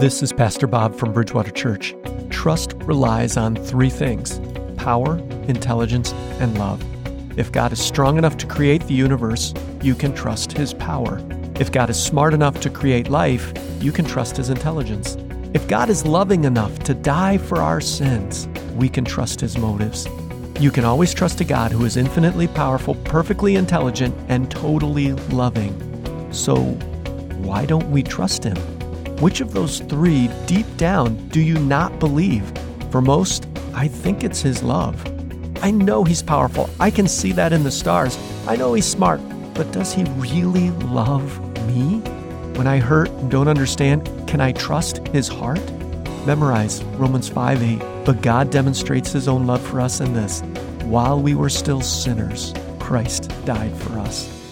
This is Pastor Bob from Bridgewater Church. Trust relies on three things: power, intelligence, and love. If God is strong enough to create the universe, you can trust His power. If God is smart enough to create life, you can trust His intelligence. If God is loving enough to die for our sins, we can trust His motives. You can always trust a God who is infinitely powerful, perfectly intelligent, and totally loving. So, why don't we trust Him? Which of those three, deep down, do you not believe? For most, I think it's His love. I know He's powerful. I can see that in the stars. I know He's smart. But does He really love me? When I hurt and don't understand, can I trust His heart? Memorize Romans 5:8. But God demonstrates His own love for us in this: while we were still sinners, Christ died for us.